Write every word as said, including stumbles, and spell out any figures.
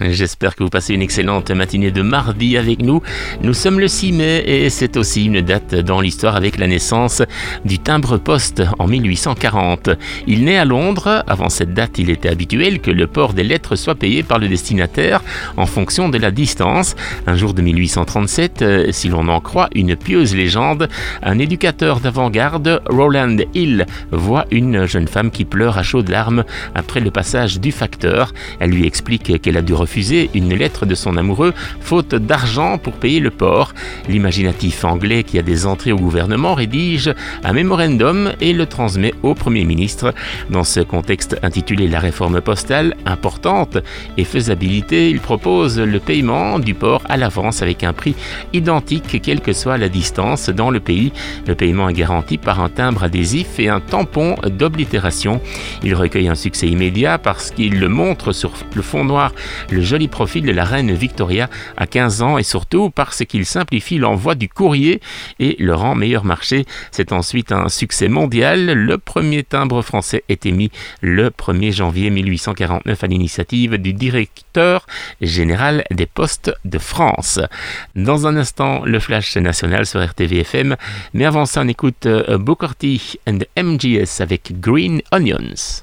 J'espère que vous passez une excellente matinée de mardi avec nous. Nous sommes le six mai et c'est aussi une date dans l'histoire avec la naissance du timbre-poste en mille huit cent quarante. Il naît à Londres. Avant cette date, il était habituel que le port des lettres soit payé par le destinataire en fonction de la distance. Un jour de mille huit cent trente-sept, si l'on en croit une pieuse légende, un éducateur d'avant-garde, Rowland Hill, voit une jeune femme qui pleure à chaudes larmes après le passage du facteur. Elle lui explique qu'elle a dû refuser une lettre de son amoureux, faute d'argent pour payer le port. L'imaginatif anglais qui a des entrées au gouvernement rédige un mémorandum et le transmet au Premier ministre. Dans ce contexte intitulé La réforme postale, importante et faisabilité, il propose le paiement du port à l'avance avec un prix identique quelle que soit la distance dans le pays. Le paiement est garanti par un timbre adhésif et un tampon d'oblitération. Il recueille un succès immédiat parce qu'il le montre sur le fond noir le joli profil de la reine Victoria à quinze ans et surtout parce qu'il simplifie l'envoi du courrier et le rend meilleur marché. C'est ensuite un succès mondial. Le premier timbre français est émis le premier janvier mille huit cent quarante-neuf à l'initiative du directeur général des Postes de France. Dans un instant, le flash national sur R T V F M, mais avant ça on écoute Booker T and M G S avec Green Onions.